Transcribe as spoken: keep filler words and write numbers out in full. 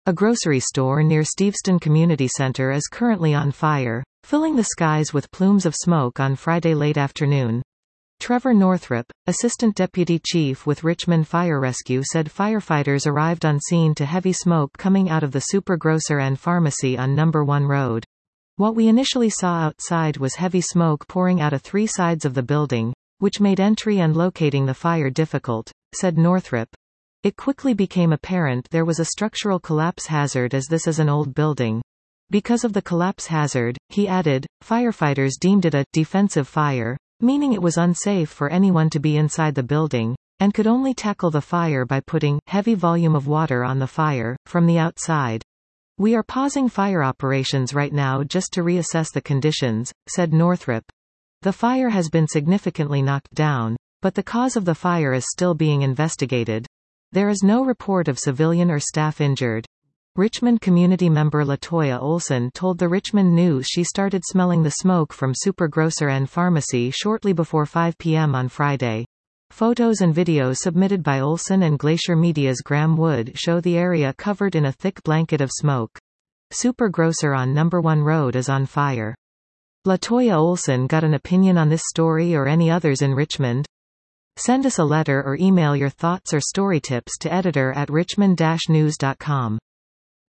A grocery store near Steveston Community Center is currently on fire, filling the skies with plumes of smoke on Friday late afternoon. Trevor Northrup, Assistant Deputy Chief with Richmond Fire Rescue, said firefighters arrived on scene to heavy smoke coming out of the Super Grocer and Pharmacy on Number one Road. What we initially saw outside was heavy smoke pouring out of three sides of the building, which made entry and locating the fire difficult, said Northrup. It quickly became apparent there was a structural collapse hazard as this is an old building. Because of the collapse hazard, he added, firefighters deemed it a defensive fire, meaning it was unsafe for anyone to be inside the building, and could only tackle the fire by putting heavy volume of water on the fire from the outside. We are pausing fire operations right now just to reassess the conditions, said Northrup. The fire has been significantly knocked down, but the cause of the fire is still being investigated. There is no report of civilian or staff injured. Richmond community member Latoya Olson told the Richmond News she started smelling the smoke from Super Grocer and Pharmacy shortly before five p m on Friday. Photos and videos submitted by Olson and Glacier Media's Graham Wood show the area covered in a thick blanket of smoke. Super Grocer on Number one Road is on fire. Latoya Olson got an opinion on this story or any others in Richmond? Send us a letter or email your thoughts or story tips to editor at richmond dash news dot com.